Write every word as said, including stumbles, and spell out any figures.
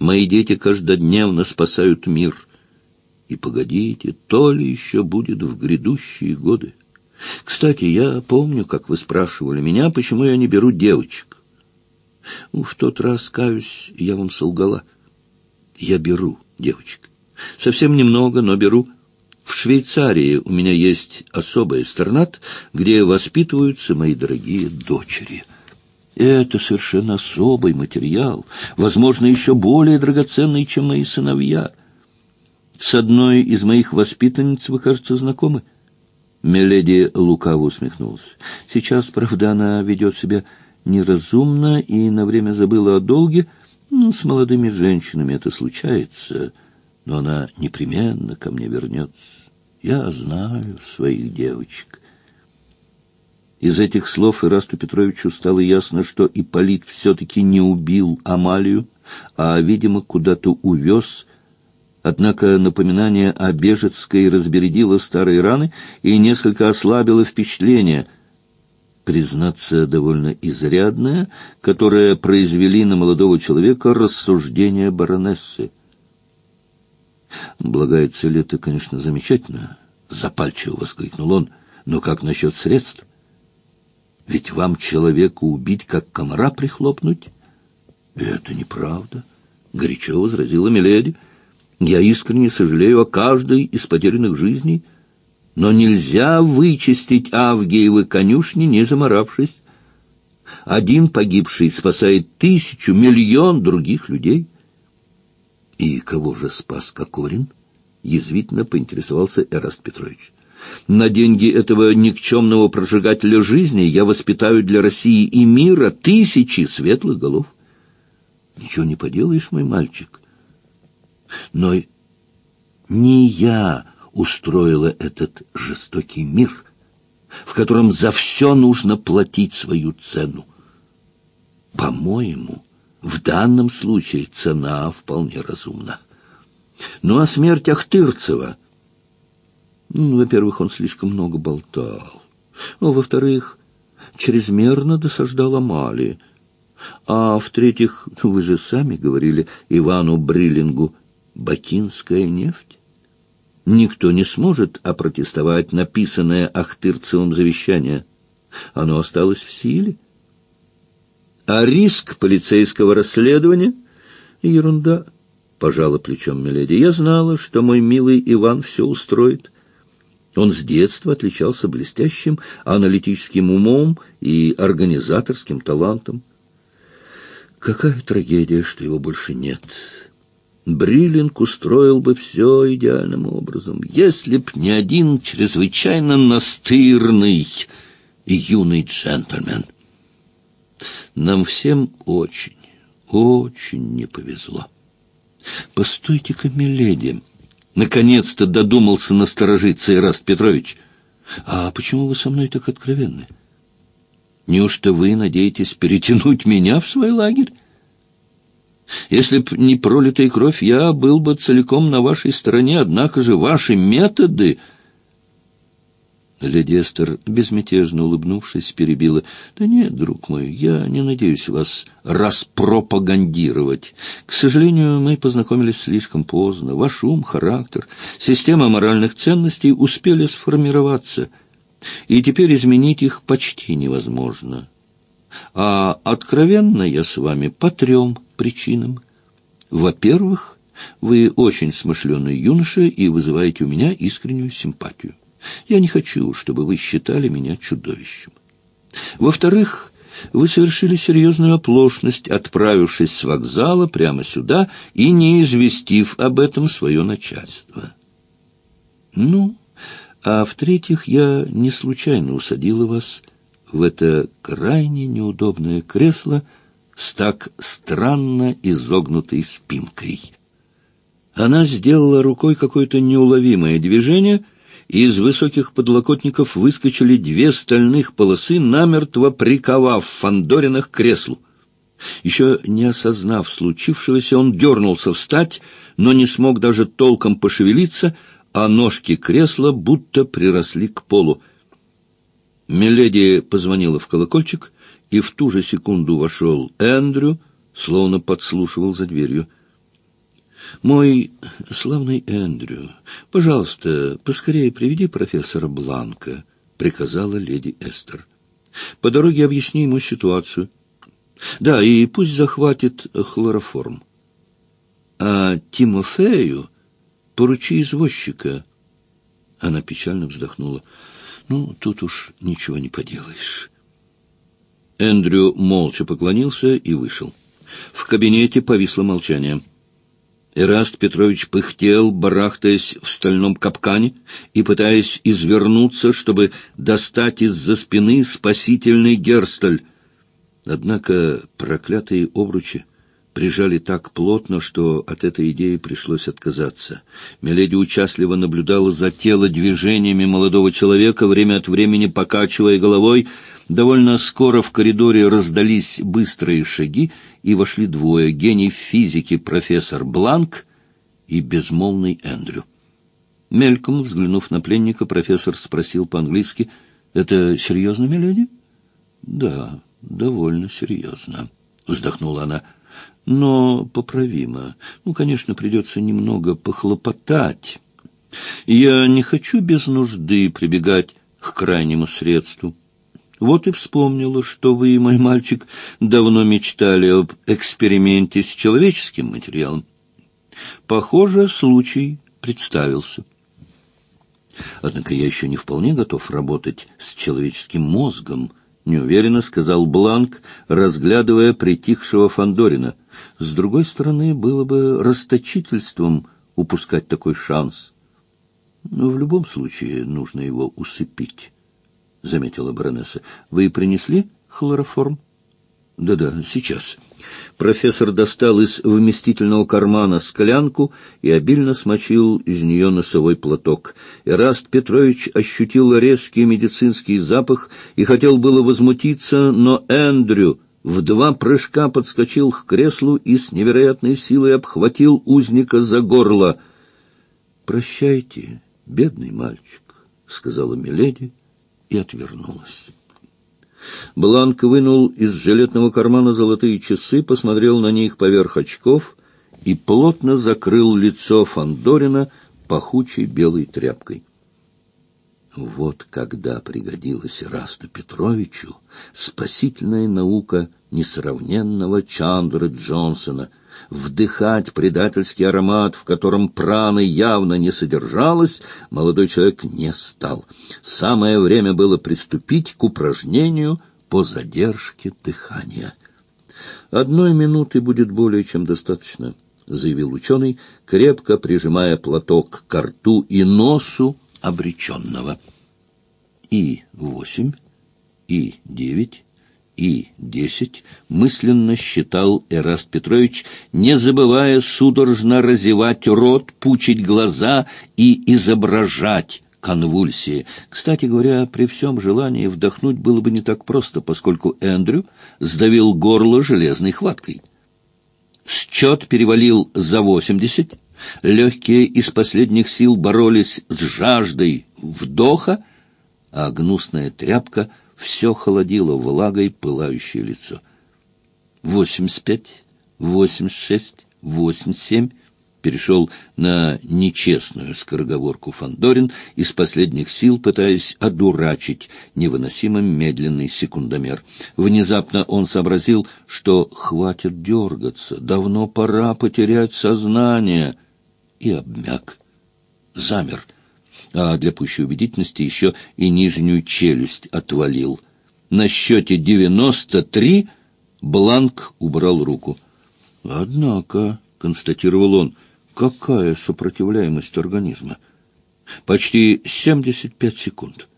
Мои дети каждодневно спасают мир. И погодите, то ли еще будет в грядущие годы. Кстати, я помню, как вы спрашивали меня, почему я не беру девочек. В тот раз, каюсь, я вам солгала. Я беру девочек. Совсем немного, но беру. В Швейцарии у меня есть особый экстернат, где воспитываются мои дорогие дочери. Это совершенно особый материал, возможно, еще более драгоценный, чем мои сыновья. С одной из моих воспитанниц вы, кажется, знакомы? Миледи лукаво усмехнулась. Сейчас, правда, она ведет себя неразумно и на время забыла о долге. Ну, с молодыми женщинами это случается, но она непременно ко мне вернется. Я знаю своих девочек. Из этих слов Ирасту Петровичу стало ясно, что Ипполит все-таки не убил Амалию, а, видимо, куда-то увез. Однако напоминание о Бежецкой разбередило старые раны и несколько ослабило впечатление, признаться, довольно изрядное, которое произвели на молодого человека рассуждения баронессы. «Благая цель — это, конечно, замечательно», — запальчиво воскликнул он, — «но как насчет средств? Ведь вам человека убить, как комара прихлопнуть?» «Это неправда», — горячо возразила миледи. «Я искренне сожалею о каждой из потерянных жизней, но нельзя вычистить Авгиевы конюшни, не заморавшись. Один погибший спасает тысячу, миллион других людей». «И кого же спас Кокорин?» — язвительно поинтересовался Эраст Петрович. «На деньги этого никчемного прожигателя жизни я воспитаю для России и мира тысячи светлых голов». «Ничего не поделаешь, мой мальчик. Но не я устроила этот жестокий мир, в котором за все нужно платить свою цену. По-моему, в данном случае цена вполне разумна. Ну, а смерть Ахтырцева? Ну, во-первых, он слишком много болтал. Ну, во-вторых, чрезмерно досаждал Амалии. А в-третьих, вы же сами говорили Ивану Бриллингу, бакинская нефть. Никто не сможет опротестовать написанное Ахтырцевым завещание. Оно осталось в силе. А риск полицейского расследования — ерунда, — пожала плечом миледи. Я знала, что мой милый Иван все устроит. Он с детства отличался блестящим аналитическим умом и организаторским талантом. Какая трагедия, что его больше нет. Бриллинг устроил бы все идеальным образом, если б не один чрезвычайно настырный и юный джентльмен. Нам всем очень, очень не повезло. Постойте-ка, миледи, наконец-то додумался насторожиться Эраст Петрович. А почему вы со мной так откровенны? Неужто вы надеетесь перетянуть меня в свой лагерь? Если б не пролитая кровь, я был бы целиком на вашей стороне, однако же ваши методы... Леди Эстер, безмятежно улыбнувшись, перебила. «Да нет, друг мой, я не надеюсь вас распропагандировать. К сожалению, мы познакомились слишком поздно. Ваш ум, характер, система моральных ценностей успели сформироваться, и теперь изменить их почти невозможно. А откровенно я с вами по трем причинам. Во-первых, вы очень смышленый юноша и вызываете у меня искреннюю симпатию. Я не хочу, чтобы вы считали меня чудовищем. Во-вторых, вы совершили серьезную оплошность, отправившись с вокзала прямо сюда и не известив об этом свое начальство. Ну, а в-третьих, я не случайно усадила вас в это крайне неудобное кресло с так странно изогнутой спинкой». Она сделала рукой какое-то неуловимое движение, и из высоких подлокотников выскочили две стальных полосы, намертво приковав Фандорина к креслу. Еще не осознав случившегося, он дернулся встать, но не смог даже толком пошевелиться, а ножки кресла будто приросли к полу. Миледи позвонила в колокольчик, и в ту же секунду вошел Эндрю, словно подслушивал за дверью. «Мой славный Эндрю, пожалуйста, поскорее приведи профессора Бланка», — приказала леди Эстер. «По дороге объясни ему ситуацию. Да, и пусть захватит хлороформ. А Тимофею поручи извозчика». Она печально вздохнула. «Ну, тут уж ничего не поделаешь». Эндрю молча поклонился и вышел. В кабинете повисло молчание. Эраст Петрович пыхтел, барахтаясь в стальном капкане и пытаясь извернуться, чтобы достать из-за спины спасительный герсталь. Однако проклятые обручи прижали так плотно, что от этой идеи пришлось отказаться. Миледи участливо наблюдала за телодвижениями молодого человека, время от времени покачивая головой. Довольно скоро в коридоре раздались быстрые шаги, и вошли двое — гений физики профессор Бланк и безмолвный Эндрю. Мельком взглянув на пленника, профессор спросил по-английски: «Это серьезно, миледи?» «Да, довольно серьезно», — вздохнула она. «Но поправимо. Ну, конечно, придется немного похлопотать. Я не хочу без нужды прибегать к крайнему средству. Вот и вспомнила, что вы, мой мальчик, давно мечтали об эксперименте с человеческим материалом. Похоже, случай представился. Однако я еще не вполне готов работать с человеческим мозгом», — неуверенно сказал Бланк, разглядывая притихшего Фандорина. «С другой стороны, было бы расточительством упускать такой шанс. Но в любом случае нужно его усыпить», — заметила баронесса. «Вы принесли хлороформ?» «Да-да, сейчас». Профессор достал из вместительного кармана склянку и обильно смочил из нее носовой платок. Эраст Петрович ощутил резкий медицинский запах и хотел было возмутиться, но Эндрю в два прыжка подскочил к креслу и с невероятной силой обхватил узника за горло. «Прощайте, бедный мальчик», — сказала миледи и отвернулась. Бланк вынул из жилетного кармана золотые часы, посмотрел на них поверх очков и плотно закрыл лицо Фандорина пахучей белой тряпкой. Вот когда пригодилась Эрасту Петровичу спасительная наука несравненного Чандры Джонсона — вдыхать предательский аромат, в котором праны явно не содержалось, молодой человек не стал. Самое время было приступить к упражнению по задержке дыхания. «Одной минуты будет более чем достаточно», — заявил ученый, крепко прижимая платок к рту и носу обреченного. «И восемь, и девять, и десять», — мысленно считал Эраст Петрович, не забывая судорожно разевать рот, пучить глаза и изображать конвульсии. Кстати говоря, при всем желании вдохнуть было бы не так просто, поскольку Эндрю сдавил горло железной хваткой. Счет перевалил за восемьдесят, легкие из последних сил боролись с жаждой вдоха, а гнусная тряпка все холодило влагой пылающее лицо. «Восемьдесят пять, восемьдесят шесть, восемьдесят семь», перешел на нечестную скороговорку Фандорин, из последних сил пытаясь одурачить невыносимо медленный секундомер. Внезапно он сообразил, что хватит дергаться, давно пора потерять сознание, и обмяк, замер, а для пущей убедительности еще и нижнюю челюсть отвалил. На счете девяносто три Бланк убрал руку. «Однако», — констатировал он, — «какая сопротивляемость организма? Почти семьдесят пять секунд.